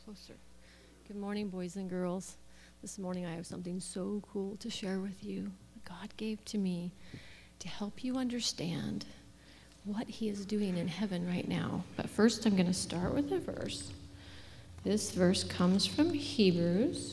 closer. Good morning, boys and girls. This morning I have something so cool to share with you. God gave to me to help you understand what he is doing in heaven right now. But first I'm going to start with a verse. This verse comes from Hebrews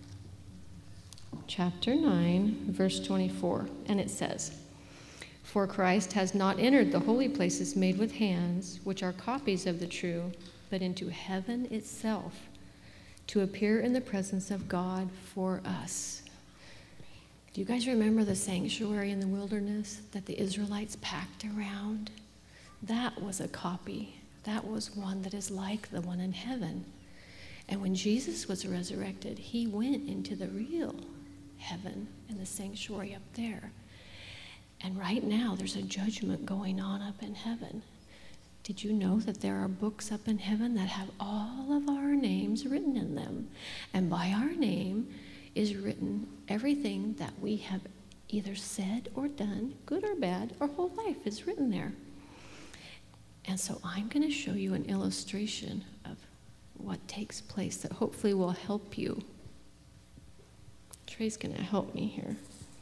chapter 9, verse 24, and it says, "For Christ has not entered the holy places made with hands, which are copies of the true, but into heaven itself, to appear in the presence of God for us." Do you guys remember the sanctuary in the wilderness that the Israelites packed around? That was a copy. That was one that is like the one in heaven. And when Jesus was resurrected, he went into the real heaven and the sanctuary up there. And right now, there's a judgment going on up in heaven. Did you know that there are books up in heaven that have all of our names written in them? And by our name is written everything that we have either said or done, good or bad. Our whole life is written there. And so I'm going to show you an illustration of what takes place that hopefully will help you. Trey's going to help me here.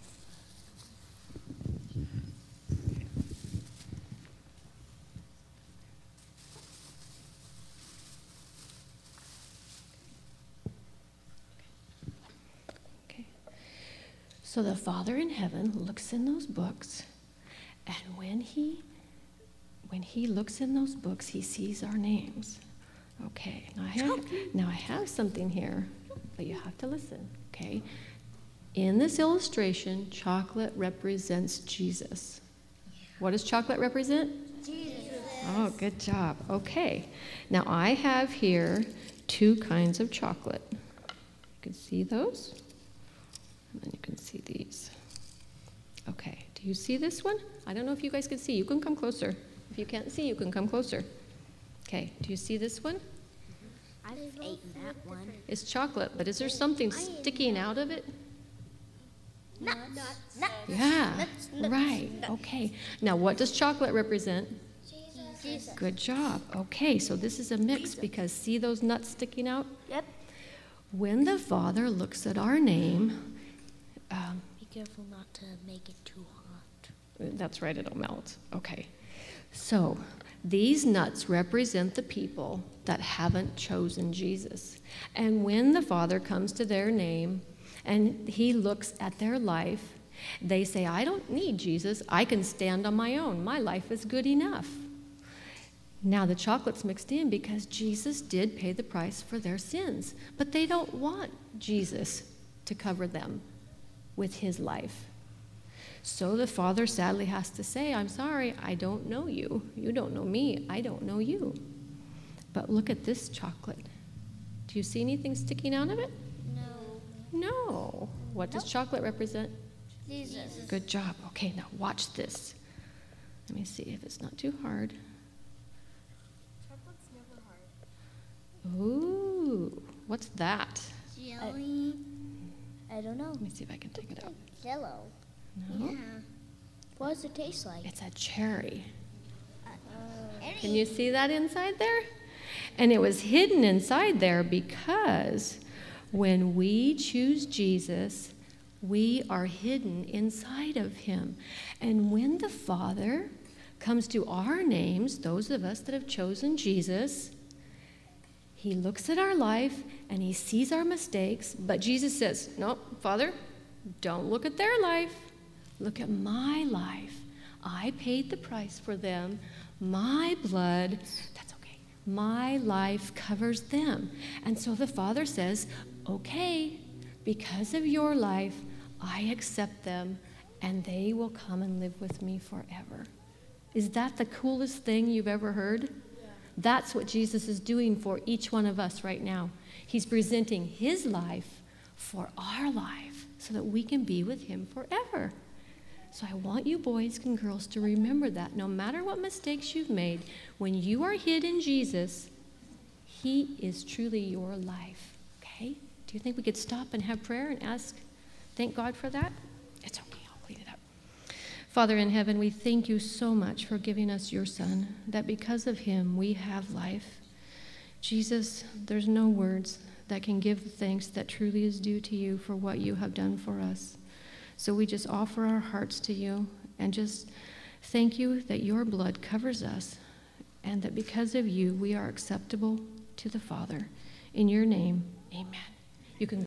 So the Father in heaven looks in those books, and when he looks in those books, he sees our names. Okay, now I have something here, but you have to listen, okay? In this illustration, chocolate represents Jesus. What does chocolate represent? Jesus. Oh, good job. Okay, now I have here two kinds of chocolate. You can see those? And then you can see these. Okay, do you see this one? I don't know if you guys can see. You can come closer. If you can't see, you can come closer. Okay, do you see this one? I've eaten that one. It's chocolate, but is there something sticking out of it? Nuts. Yeah, right. Okay. Now, what does chocolate represent? Jesus. Good job. Okay, so this is a mix because see those nuts sticking out? Yep. When the Father looks at our name, Be careful not to make it too hot. that's right, it'll melt. Okay. So these nuts represent the people that haven't chosen Jesus. And when the Father comes to their name and he looks at their life, they say, "I don't need Jesus. I can stand on my own. My life is good enough." Now the chocolate's mixed in because Jesus did pay the price for their sins. But they don't want Jesus to cover them with his life. So the Father sadly has to say, "I'm sorry, I don't know you. You don't know me. I don't know you." But look at this chocolate. Do you see anything sticking out of it? No. What does chocolate represent? Jesus. Good job. Okay, now watch this. Let me see if it's not too hard. Chocolate's never hard. Ooh, what's that? Jelly. I don't know. Let me see if I can take it out. Jello. No, What does it taste like? it's a cherry. Can you see that inside there? And it was hidden inside there because when we choose Jesus, we are hidden inside of him. And when the Father comes to our names, those of us that have chosen Jesus, he looks at our life and he sees our mistakes, but Jesus says, "No, Father, don't look at their life. Look at my life. I paid the price for them. My blood, that's okay. My life covers them." And so the Father says, "Okay, because of your life, I accept them and they will come and live with me forever." Is that the coolest thing you've ever heard? Yeah. That's what Jesus is doing for each one of us right now. He's presenting his life for our life so that we can be with him forever. So I want you boys and girls to remember that no matter what mistakes you've made, when you are hid in Jesus, he is truly your life. Okay? Do you think we could stop and have prayer and thank God for that? It's okay. I'll clean it up. Father in heaven, we thank you so much for giving us your Son, that because of him we have life. Jesus, there's no words that can give the thanks that truly is due to you for what you have done for us. So we just offer our hearts to you and just thank you that your blood covers us and that because of you we are acceptable to the Father. In your name, amen. You can